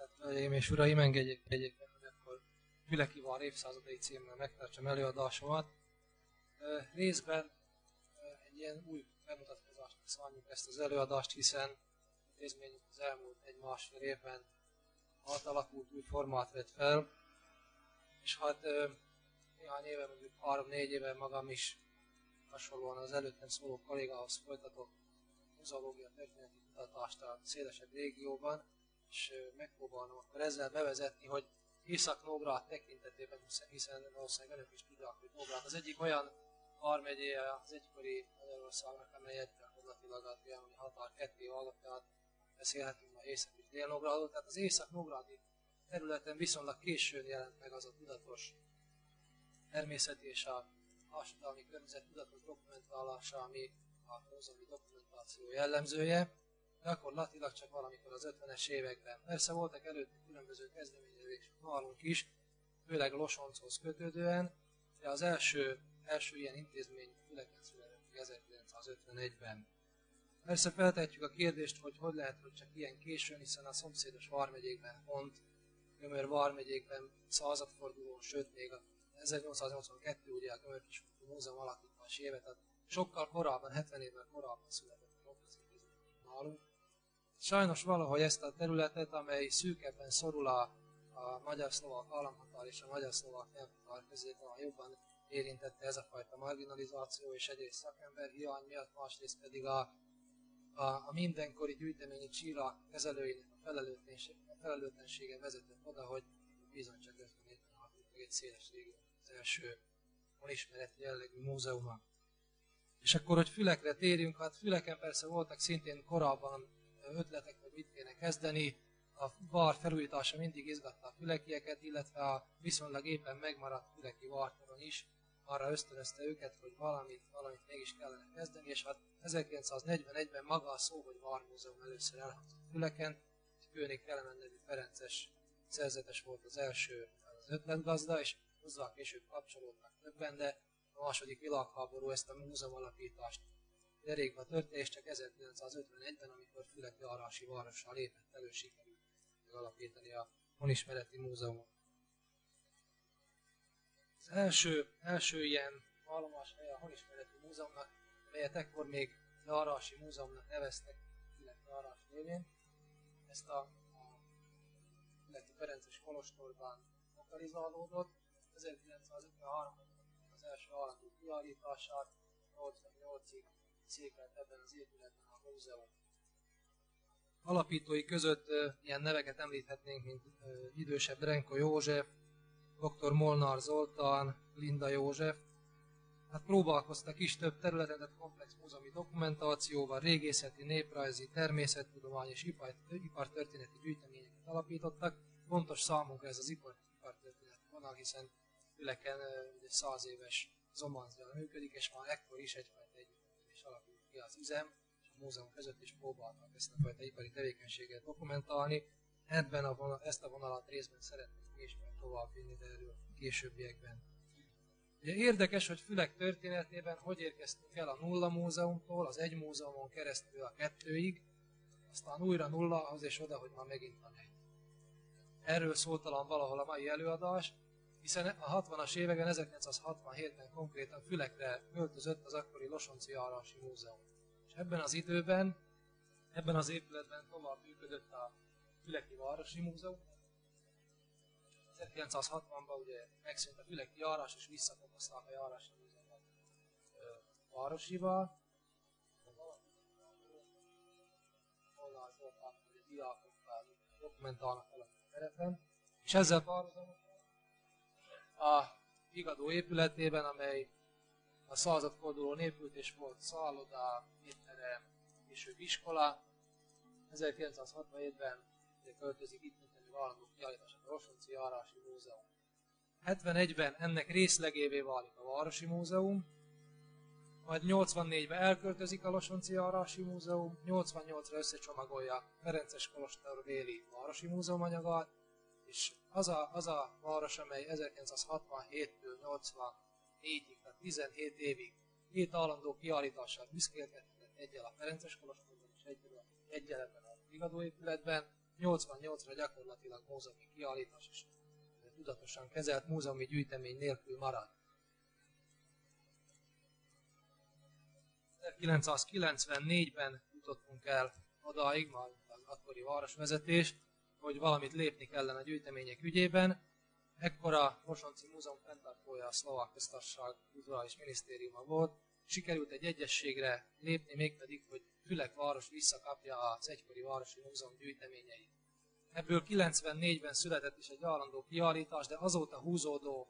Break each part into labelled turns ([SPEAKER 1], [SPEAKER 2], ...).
[SPEAKER 1] Tisztelt Hölgyeim és Uraim, engedjék meg, hogy akkor Füleki Vár évszázadai címmel megtartsam előadásomat. Részben egy ilyen új bemutatkozásnak szánjuk ezt az előadást, hiszen intézményünk az elmúlt egy-másfél évben átalakult, új formát vett fel, és hát néhány éve, mondjuk 3-4 éve magam is hasonlóan az előttem szóló kollégához folytatok muzeológia történeti kutatást a szélesebb régióban, és megpróbálom akkor ezzel bevezetni, hogy Észak-Nógrád tekintetében, hiszen valószínűleg önök is tudják, hogy Nógrád az egyik olyan vármegyéje az egykori Magyarországnak, amelyet gyakorlatilag a trianoni határ ketté vállott, tehát beszélhetünk ma Észak- és Dél-Nógrádról. Tehát az Észak-Nógrádi területen viszonylag későn jelent meg az a tudatos természeti és a társadalmi környezet tudatos dokumentálása, ami a múzeumi dokumentáció jellemzője, gyakorlatilag csak valamikor az 50-es években. Persze voltak előtte különböző kezdeményezések nálunk is, főleg Losonchoz kötődően, de az első ilyen intézmény Füleken született 1951-ben. Persze feltehetjük a kérdést, hogy lehet, hogy csak ilyen későn, hiszen a szomszédos vármegyékben, Hont, Gömör vármegyékben századfordulón, sőt még a 1882 ugye a Gömör-Kiskunti Múzeum alapítási éve, tehát sokkal korábban, 70 évvel korábban született az intézmény nálunk. Sajnos valahogy ezt a területet, amely szűkebben szorul a magyar-szlovák államhatár és a magyar-szlovák nyelvhatár közé, talán jobban érintette ez a fajta marginalizáció és egyrészt szakember hiány miatt, másrészt pedig a mindenkori gyűjteményi csíra kezelőinek a felelőtlensége vezetett oda, hogy bizony csak 57-ben alapítottak egy széles régió, az első ismereti jellegű múzeuma. És akkor, hogy Fülekre térjünk, hát Füleken persze voltak szintén korábban ötletek, hogy mit kéne kezdeni. A vár felújítása mindig izgatta a fülekieket, illetve a viszonylag éppen megmaradt füleki vártoron is arra ösztönözte őket, hogy valamit mégis kellene kezdeni, és hát 1941-ben maga a szó, hogy vármúzeum először elhangzott Füleken, Kőnik Kelemen nevű ferences szerzetes volt az első az ötletgazda, és hozzá később kapcsolódtak többen, de a második világháború ezt a múzeum alapítást derékba törte, és csak 1951-ben, amikor Fülek-járási várossal lépett elő, sikerült alapítani a Honismereti Múzeumot. Az első ilyen állomás helye a Honismereti Múzeumnak, melyet ekkor még Járási Múzeumnak neveztek Fülek-Járás révén. Ezt a Füleki Ferences kolostorban lokalizálódott. 1953-ban az első állandó kiállítását, 88-ig székelt ebben az épületben a múzeum. Alapítói között ilyen neveket említhetnénk, mint idősebb Renko József, dr. Molnár Zoltán, Linda József. Hát próbálkoztak is több területen, tehát komplex múzeumi dokumentációval, régészeti, néprajzi, természettudomány és ipartörténeti gyűjteményeket alapítottak. Fontos számunkra ez az ipartörténeti vonal, hiszen Füleken ugye 100 éves zomanzjal működik, és már ekkor is egyfajta együttműködés alakult ki az üzem, és a múzeum között is próbáltak ezt a fajta ipari tevékenységet dokumentálni. Ezt a vonalat részben szeretnénk mi is továbbvinni, de erről későbbiekben. Ugye érdekes, hogy Fülek történetében hogy érkeztünk el a nulla múzeumtól, az egy múzeumon keresztül a 2-ig, aztán újra nullahoz és oda, hogy már megint van egy. Erről szól talán valahol a mai előadás, hiszen a 60-as években, 1967-ben konkrétan Fülekre költözött az akkori Losonci Járási Múzeum. És ebben az időben, ebben az épületben tovább működött a Füleki Városi Múzeum. 1960-ban ugye megszűnt a Füleki Járás, és visszakapozták a Járási Múzeumot városival. Molnár Zoltán, hogy a diákokkal dokumentálnak valami terepen. És ezzel párhuzamosan a Vigadó épületében, amely a századfordulón épült, és volt szálloda, étterem, később iskola. 1967-ben költözik itt, mint egy állandó kiállítás a Losonci Járási Múzeum. 71-ben ennek részlegévé válik a Városi Múzeum, majd 84-ben elköltözik a Losonci Járási Múzeum, 88-ra összecsomagolja Ferences Kolostor Véli Városi Múzeum anyagát, és az a város, amely 1967-től 84-ig, tehát 17 évig 2 állandó kiállítással büszkélkedett, egyel a Ferences Kolostorban és egyel ebben a Vigadó épületben, 88-ra gyakorlatilag múzeumi kiállítás és tudatosan kezelt múzeumi gyűjtemény nélkül marad. 1994-ben jutottunk el odáig, majd az akkori városvezetés, hogy valamit lépni kellene a gyűjtemények ügyében. Ekkor a Losonci Múzeum fenntartója a Szlovák Köztársaság Kulturális Minisztériuma volt. Sikerült egy egyességre lépni, mégpedig, hogy Fülek város visszakapja az egykori városi múzeum gyűjteményeit. Ebből 94-ben született is egy állandó kiállítás, de azóta húzódó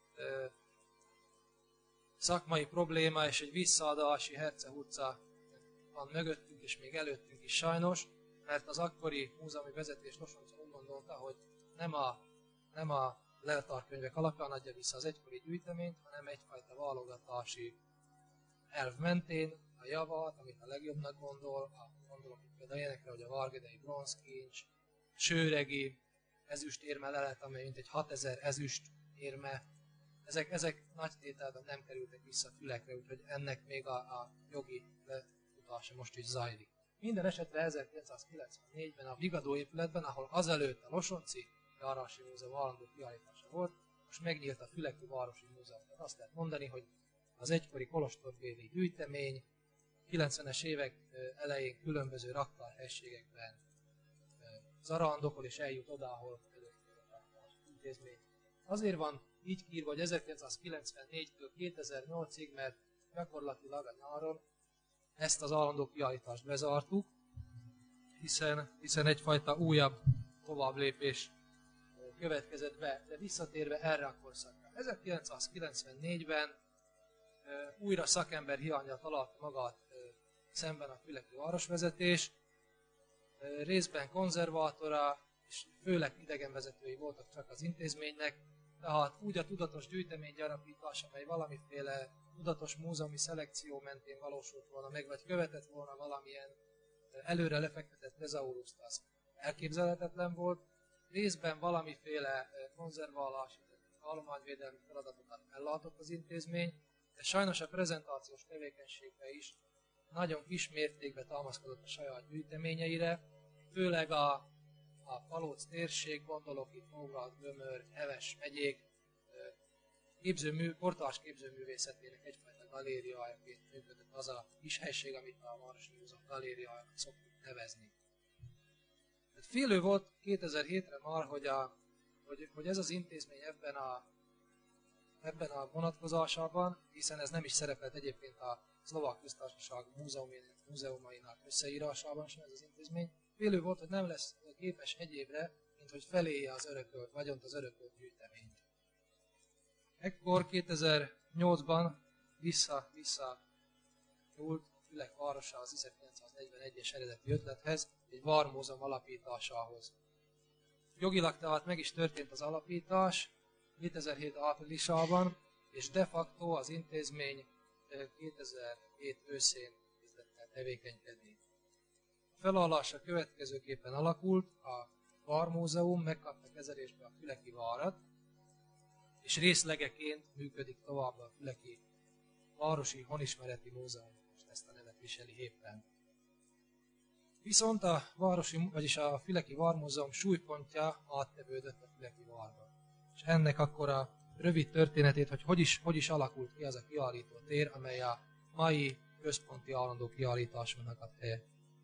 [SPEAKER 1] szakmai probléma és egy visszaadási hercehurca van mögöttünk és még előttünk is sajnos, mert az akkori múzeumi vezetés Losoncon úgy gondolta, hogy nem a leltárkönyvek alapján adja vissza az egykori gyűjteményt, hanem egyfajta válogatási elv mentén a javat, amit a legjobbnak gondolok itt például ilyenekre, hogy a vargedei bronzkincs, sőregi ezüstérme lelet, amely mint egy 6000 ezüst érme, ezek nagy tételben nem kerültek vissza Fülekre, úgyhogy ennek még a jogi lefutása most is zajlik. Minden esetre 1994-ben a Vigadó épületben, ahol azelőtt a Losonci Járási Múzeum állandó kiállítása volt, most megnyílt a Füleki Városi Múzeum. Tehát azt lehet mondani, hogy az egykori kolostorbéli gyűjtemény 90-es évek elején különböző raktárhelységekben zarandokol és eljut oda, ahol az intézmény. Azért van így kiírva, hogy 1994-től 2008-ig, mert gyakorlatilag a nyáron ezt az állandó kiállítást bezártuk, hiszen egyfajta újabb továbblépés következett be, de visszatérve erre a korszakra. 1994-ben újra szakember hiányjal találta magát szemben a füleki városvezetés, részben konzervátora, és főleg idegenvezetői voltak csak az intézménynek, tehát úgy a tudatos gyűjteménygyarapítás, amely valamiféle tudatos múzeumi szelekció mentén valósult volna meg, vagy követett volna valamilyen előre lefektetett tezauruszt, az elképzelhetetlen volt. Részben valamiféle konzerválási, állományvédelmi feladatokat ellátott az intézmény, de sajnos a prezentációs tevékenységbe is nagyon kis mértékben támaszkodott a saját gyűjteményeire, főleg a Palóc térség, gondolok itt Nógrád, Gömör, Heves megyék portás képzőművészetének egyfajta galériájaként működött az a kis helység, amit a Városi Múzeum galériájának szoktuk nevezni. Félő volt 2007-re már, hogy ez az intézmény ebben a vonatkozásában, hiszen ez nem is szerepelt egyébként a Szlovák Köztársaság múzeumainak összeírásában sem ez az intézmény, félő volt, hogy nem lesz képes egyébre, mint hogy feléje az örökölt vagyont, az örökölt gyűjteményt. Ekkor 2008-ban vissza nyúlt Fülek városa az 1941-es eredeti ötlethez, egy vármúzeum alapításához. Jogilag tehát meg is történt az alapítás 2007 áprilisában, és de facto az intézmény 2007 őszén kezdett el tevékenykedni. A felállása következőképpen alakult, a Vármúzeum megkapta kezelésbe a Füleki várat, és részlegeként működik tovább a Füleki Városi Honismereti Múzeum, most ezt a nevet viseli éppen. Viszont a Füleki Vármúzeum súlypontja áttevődött a Füleki várba. És ennek akkor a rövid történetét, hogy is alakult ki az a kiállító tér, amely a mai központi állandó kiállításunknak a helye.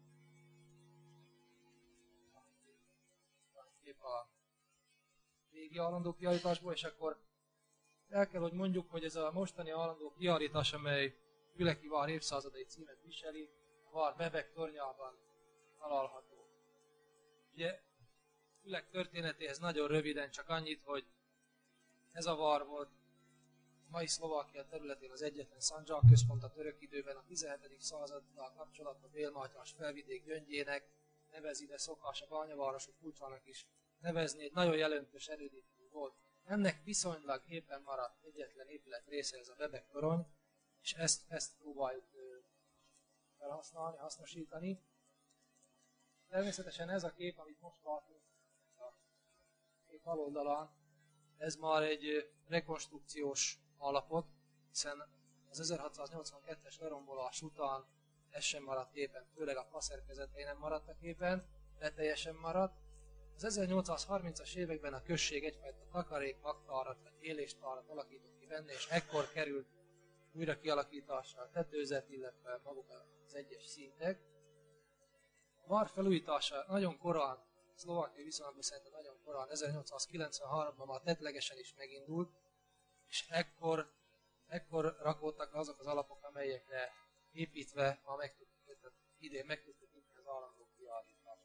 [SPEAKER 1] A régi állandó kiállításból, és akkor el kell, hogy mondjuk, hogy ez a mostani állandó kiállítás, amely Füleki vár évszázadai címet viseli, a vár Bebek tornyában található. Ugye Fülek történetéhez nagyon röviden csak annyit, hogy ez a vár volt a mai Szlovákia területén az egyetlen szandzsák központ a török időben, a 17. századdal kapcsolatban Dél-Mátyás felvidék gyöngyének, nevezi, de szokás a bányavárosok kulcsának is nevezni, egy nagyon jelentős erődítmény volt. Ennek viszonylag éppen maradt egyetlen épület része, ez a Bebek torony, és ezt próbáljuk felhasználni, hasznosítani. Természetesen ez a kép, amit most látunk a kép baloldalán, ez már egy rekonstrukciós állapot, hiszen az 1682-es lerombolás után ez sem maradt képen, főleg a faszerkezetei nem maradtak képen, de teljesen maradt. Az 1830-as években a község egyfajta takarék, laktárat vagy éléstárat alakított ki benne, és ekkor került újra kialakításra a tetőzet, illetve maguk az egyes szintek. A var felújítása nagyon korán, szlovákiai viszonylatban szerintem nagyon korán, 1893-ban már tettlegesen is megindult, és ekkor rakódtak azok az alapok, amelyekre építve ma idén meg tudtuk nyitni az állandó kiállítást.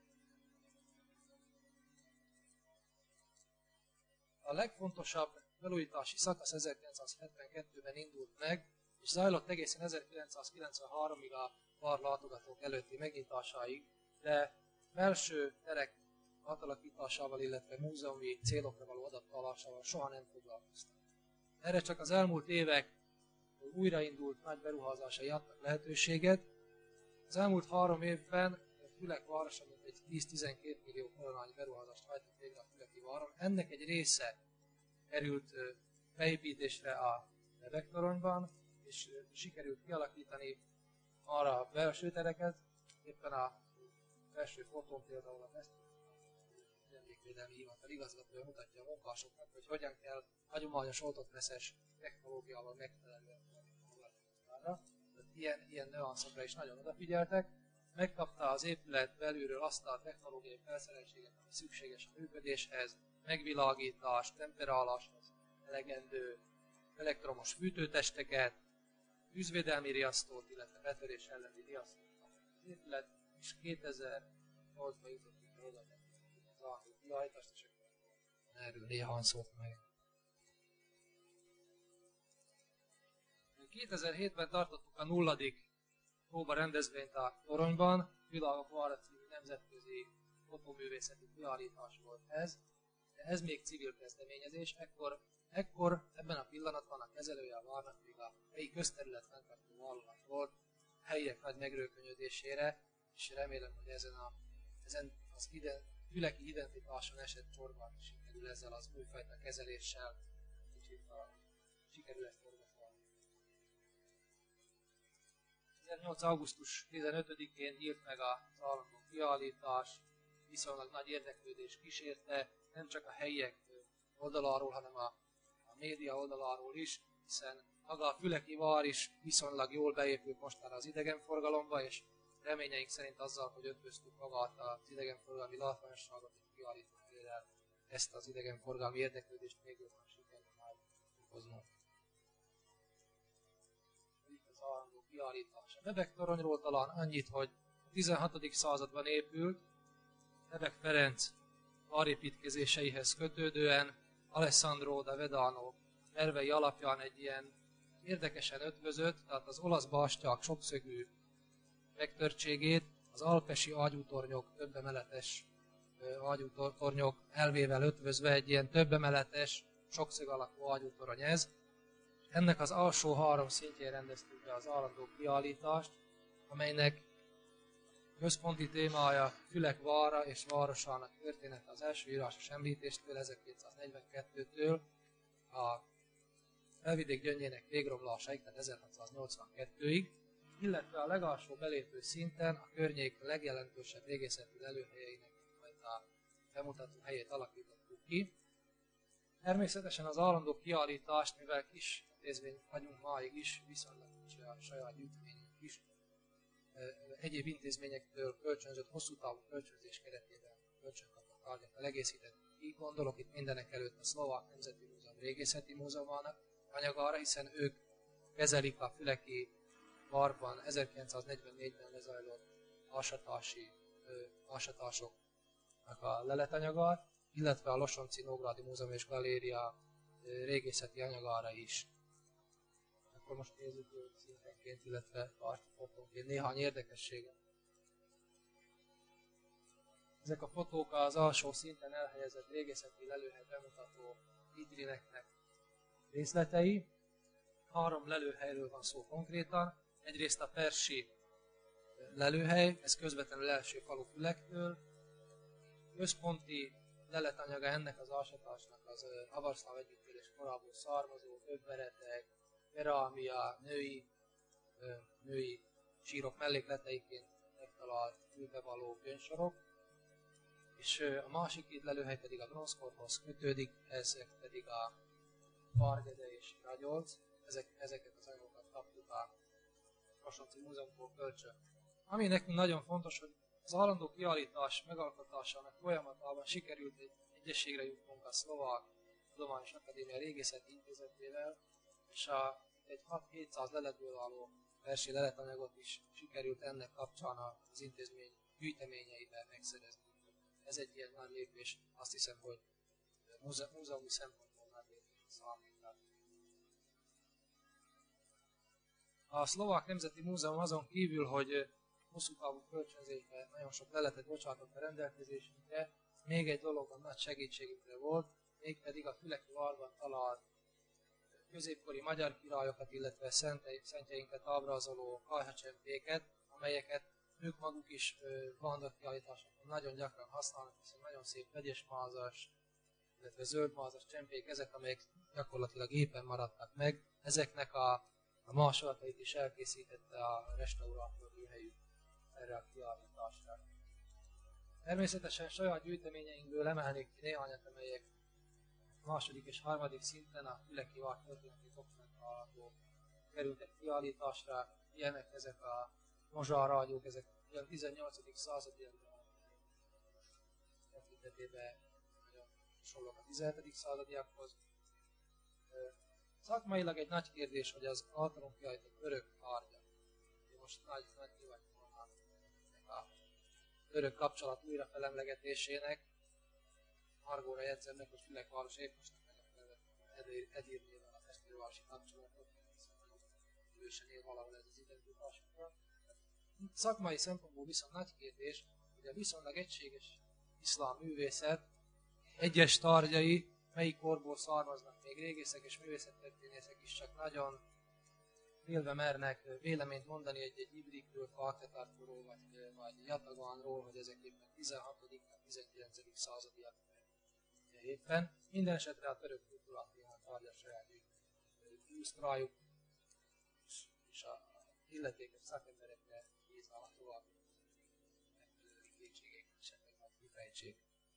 [SPEAKER 1] A legfontosabb felújítási szakasz 1972-ben indult meg, és zajlott egészen 1993-ig a var látogatók előtti megnyitásáig, de belső terek átalakításával, illetve múzeumi célokra való adaptálásával soha nem foglalkoztak. Erre csak az elmúlt évek újraindult nagy beruházásai adtak lehetőséget. Az elmúlt 3 évben Fülek városa mintegy 10-12 millió koronányi beruházást hajtott végre a füleki váron. Ennek egy része került beépítésre a Bebek-toronyban, és sikerült kialakítani arra a belső tereket, éppen a belső fotón például a Emlékvédelmi Hivatal igazgatója mutatja a munkásoknak, hogy hogyan kell hagyományos oltott-meszes technológiával megfelelően foglalkozni. Ilyen nüanszokra is nagyon odafigyeltek. Megkapta az épület belülről azt a technológiai felszereltséget, ami szükséges a működéshez, megvilágítás, temperáláshoz elegendő elektromos fűtőtesteket, tűzvédelmi riasztót, illetve betörés elleni riasztót kapott az épület, és 2008-ban jutottunk el oda, az állandó kiállítást, és akkor erről néhány szót meg. 2007-ben tartottuk a 0. próba rendezvényt a toronyban, Világok Vára című nemzetközi fotóművészeti kiállítás volt ez, de ez még civil kezdeményezés, ekkor ebben a pillanatban a kezelője a várnak még a helyi közterület fenntartó vállalat volt, a helyiek nagy megrőkönyödésére, és remélem, hogy ezen az füleki identitáson esett csorban sikerül ezzel az újfajta kezeléssel kicsit sikerül ezt orvosolni. 2008. augusztus 15-én nyílt meg az állandó kiállítás, viszonylag nagy érdeklődés kísérte, nem csak a helyiek oldaláról, hanem a média oldaláról is, hiszen maga a füleki vár is viszonylag jól beépült mostanra az idegenforgalomba, és reményeink szerint azzal, hogy ötvöztük magát az idegenforgalmi látványosságot, és kiállítottuk el ezt az idegenforgalmi érdeklődést, még jobban sikerül majd okoznunk. Itt az állandó kiállítás. A Bebek-toronyról talán annyit, hogy a 16. században épült, Bebek Ferenc várépítkezéseihez kötődően Alessandro da Vedano tervei alapján egy ilyen érdekesen ötvözött, tehát az olasz bástyák sokszögű megtörtségét az alpesi ágyútornyok, többemeletes ágyútornyok elvével ötvözve egy ilyen többemeletes, sokszög alakú ágyútorony ez. Ennek az alsó 3 szintjén rendeztük be az állandó kiállítást, amelynek központi témája Fülek vára és városának története az első írásos említéstől, 1242-től a Felvidék gyöngének végromlásáig, tehát 1682-ig, illetve a legalsó belépő szinten a környék legjelentősebb régészeti lelőhelyeinek a bemutató helyét alakítottuk ki. Természetesen az állandó kiállítást, mivel kis intézmény vagyunk máig is, viszonylag kicsi a saját gyűjteményünk is, egyéb intézményektől kölcsönzött hosszú távú kölcsönzés keretében kölcsönkapott tárgyakkal egészítettük ki. Gondolok itt mindenek előtt a Szlovák Nemzeti Múzeum Régészeti Múzeumának anyagára, hiszen ők kezelik a füleki varban 1944-ben lezajlott ásatásoknak a leletanyagát, illetve a Losonci Nógrádi Múzeum és Galéria régészeti anyagára is. Akkor most nézzük szintenként, illetve fotónként néhány érdekességet. Ezek a fotók az alsó szinten elhelyezett régészeti lelőhely bemutató vitrineknek részletei. 3 lelőhelyről van szó konkrétan. Egyrészt a persi lelőhely, ez közvetlenül első falu Fülektől. Központi leletanyaga ennek az ásatásnak az avarszláv együttélés korából származó öbveretek, kerámia, női sírok mellékleteiként megtalált fülbevaló gyöngysorok, és a másik két lelőhely pedig a bronzkorhoz kötődik, ezek pedig a Vargede és Ragyolc, ezeket az anyagokat kaptuk a Rasonci Múzeumból kölcsön. Ami nekünk nagyon fontos, hogy az állandó kiállítás megalkotásának folyamatában sikerült egy egyességre jutnunk a Szlovák Tudományos Akadémia Régészeti Intézetével, és egy 6-700 leletből álló versi leletanyagot is sikerült ennek kapcsán az intézmény gyűjteményeiben megszerezni. Ez egy ilyen nagy lépés, azt hiszem, hogy múzeumi szempontból nagy lépés számunkra. A Szlovák Nemzeti Múzeum azon kívül, hogy hosszú távú kölcsönzésben nagyon sok leletet bocsátott a rendelkezésünkre, még egy dologban nagy segítségünkre volt, mégpedig a Füleki Varban talált középkori magyar királyokat, illetve szentjeinket ábrázoló kajhacsempéket, amelyeket ők maguk is vándorkiállításokon nagyon gyakran használnak, hiszen nagyon szép vegyesmázas, illetve zöldmázas csempék ezek, amelyek gyakorlatilag éppen maradtak meg. Ezeknek a másolatait is elkészítette a restaurátor helyük erre a kiállításra. Természetesen saját gyűjteményeinkből emelnék ki néhányat, amelyek második és harmadik szinten a Füleki Vár történeti dokumentálható kerültek kiállításra. Ilyenek ezek a mozsárrágyók, ezek olyan 18. századi tekintetében nagyon hasonlók a 17. századiakhoz. Szakmailag egy nagy kérdés, hogy az általunk kiállított örök tárgyak. Most nagy kíváncsi volna a örök kapcsolat újra felemlegetésének. Margóra jegyzem meg, hogy Fülekváros épp most Edirnével a testvérvárosi kapcsolatot, hiszen nagyon erősen él valahol ez az identitásunkra. Szakmai szempontból viszont nagy kérdés, hogy a viszonylag egységes iszlám művészet egyes tárgyai melyik korból származnak, még régészek és művészettörténészek is csak nagyon félve mernek véleményt mondani egy Ibrikről, Falketartóról vagy Jatagánról, hogy ezek éppen 16.-19. századiak éppen. Minden esetre a török kultúrát néhány tárgyas saját illusztráljuk, és a illetékes szakemberekre bízva tovább kétségeket esetleg majd kifejtsék.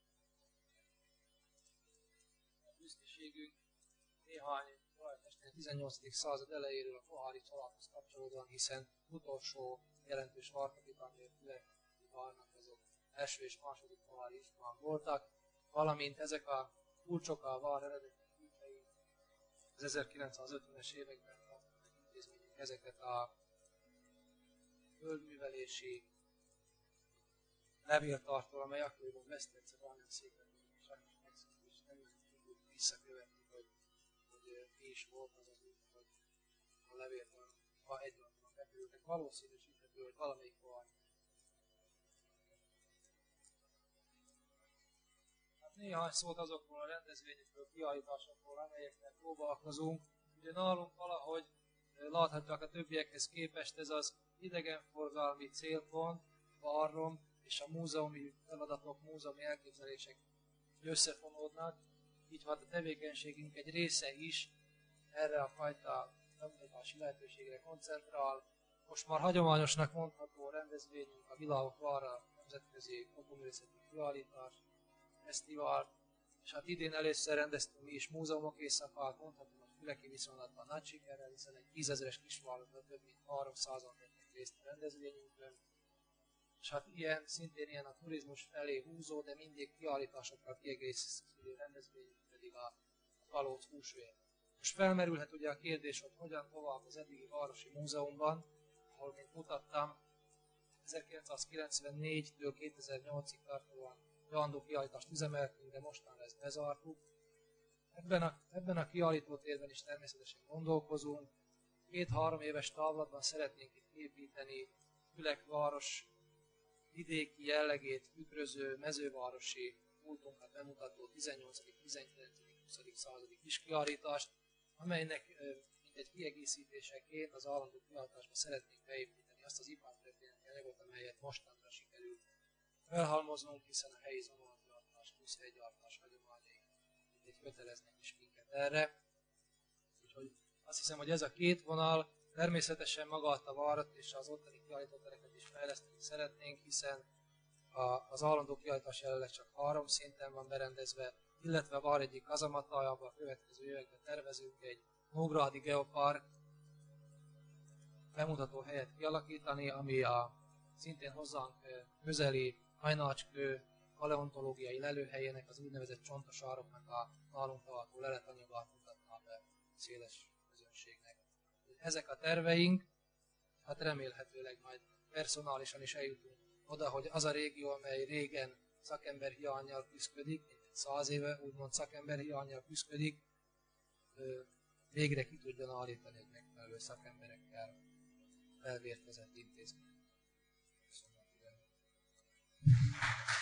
[SPEAKER 1] A büszkeségünk néhány a 18. század elejéről a pohári családhoz kapcsolódóan, hiszen utolsó jelentős várkapitányok Füleki Várnak azok első és második pohári István voltak, valamint ezek a kulcsok a vár eredeti hívei az 1950-es években kaptak intézmények ezeket a földművelési levéltartól, amely akkoriban Beszterce bányászékben sajnos megszűnt, és nem tudjuk visszakövetni, hogy mi is volt az az út, hogy a levéltől egyáltalán bekerültek. Valószínűsíthető, hogy valamelyik van. Néhány szót azokról a rendezvényekről, kiállításokról, amelyekkel próbálkozunk. Ugye nálunk valahogy láthatják a többiekhez képest ez az idegenforgalmi célpont, Varrom és a múzeumi feladatok, múzeumi elképzelések összefonódnak. Így hát a tevékenységünk egy része is erre a fajta bemutatási lehetőségre koncentrál. Most már hagyományosnak mondható rendezvényünk a Világok Varra nemzetközi fotóművészeti kiállítás, fesztivál, és hát idén először rendeztünk mi is múzeumok éjszakát, mondhatom, hogy Füleki viszonylatban nagy sikerrel, hiszen egy 10 000-es kisvárosban több mint 300-an vettek részt a rendezvényünkön. És hát szintén ilyen a turizmus felé húzó, de mindig kiállításokkal kiegészítő rendezvényünk pedig a Kalóc húsvér. Most felmerülhet ugye a kérdés, hogy hogyan tovább az eddigi városi múzeumban, ahol, mint mutattam, 1994-től 2008-ig tartóan beandó kiállítást üzemeltünk, de mostanra ezt bezártuk. Ebben a kiállítótérben is természetesen gondolkozunk. 2-3 éves távlatban szeretnénk itt építeni Fülekváros vidéki jellegét tükröző mezővárosi múltunkat bemutató 18., 19., 20. századi kiskiállítást, amelynek mint egy kiegészítéseként az állandó kiállításba szeretnénk beépíteni azt az ipartörténeti anyagot, amelyet mostanra sikerült felhalmoznunk, hiszen a helyi zonalgyártás, pluszhelygyártás hagyományai egy köteleznek is minket erre. Úgyhogy azt hiszem, hogy ez a két vonal, természetesen magát a várat és az ottani kiállítótereket is fejleszteni szeretnénk, hiszen Az állandó kiállítás jelenleg csak 3 szinten van berendezve, illetve van egyik kazamata, abban a következő években tervezünk egy Nógrádi Geopark bemutató helyet kialakítani, ami szintén hozzánk közeli Hajnácskő paleontológiai lelőhelyének, az úgynevezett csontosároknak a nálunk található leletanyagát mutatná be széles közönségnek. Ezek a terveink, hát remélhetőleg majd personálisan is eljutunk oda, hogy az a régió, amely régen szakember hiánnyal küszködik, mint 100 éve úgymond szakember hiánnyal küszködik, végre ki tudjon állítani egy megfelelő szakemberekkel felvértezett intézményt. Köszönöm.